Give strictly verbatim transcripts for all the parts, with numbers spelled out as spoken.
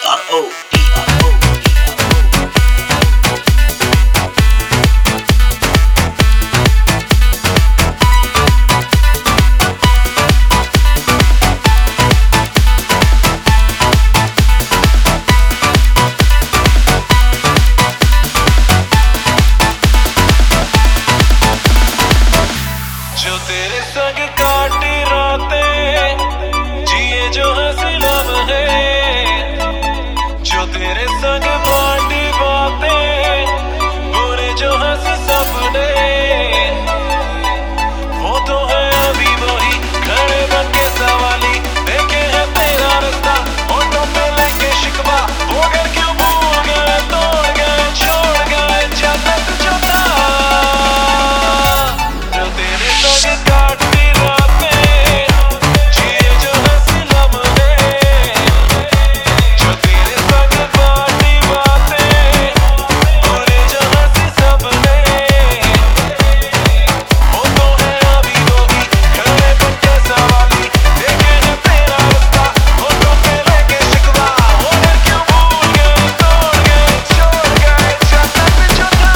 R O D R O जो तेरे संग काटी रातें जिए जो हंसी लम्हे, जो तेरे संग बांटी बातें बुरे जो हंसी सपने, वो तो है अभी वही खड़े बनके सवाली, देखे है तेरा रास्ता होठों पे लेके शिकवा, वो घर क्यों भूल गए, तोड़ गए, छोड़ गए जन्नत जो था। जो तेरे संग काटी रातें जिए जो हंसी लम्हे, जो तेरे संग बांटी बातें बुरे जो हंसी सपने, वो तो है अभी वही खड़े बनके सवाली, देखे है तेरा रास्ता होठों पे लेके शिकवा, वो घर क्यों भूल गए, तोड़ गए, छोड़ गए जन्नत जो था।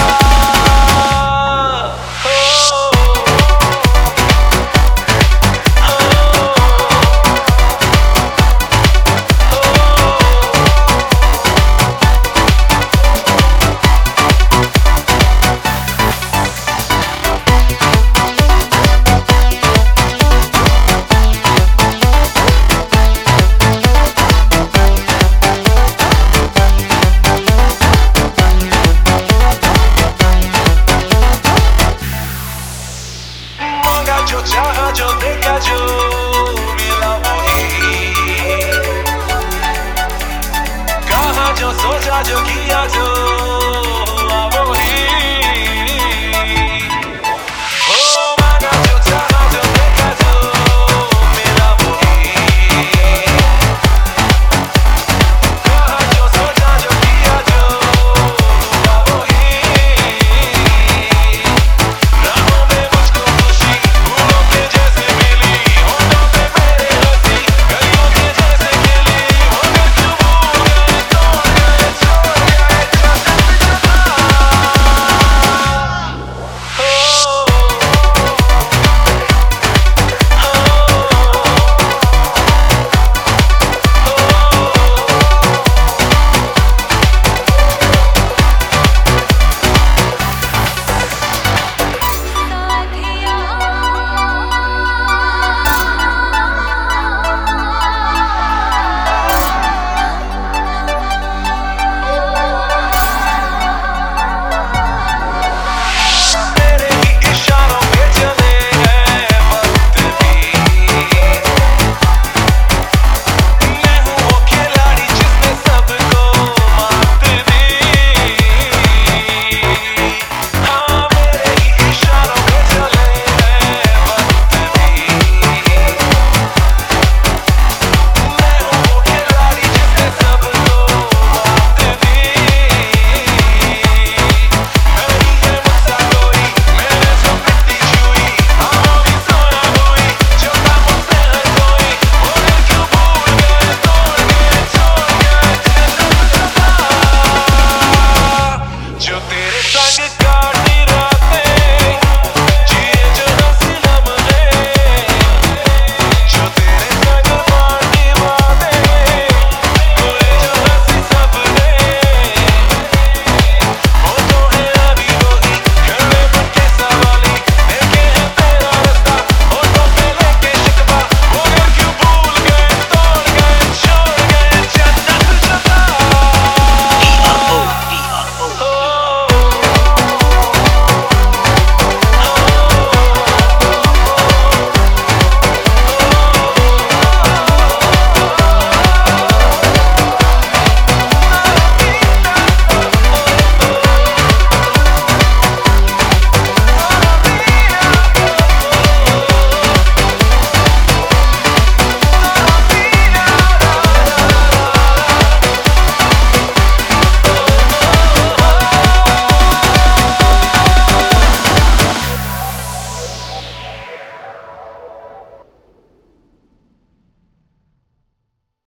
मांगा जो चाहा जो देखा जो मिला वही, कहा जो सोचा जो किया जो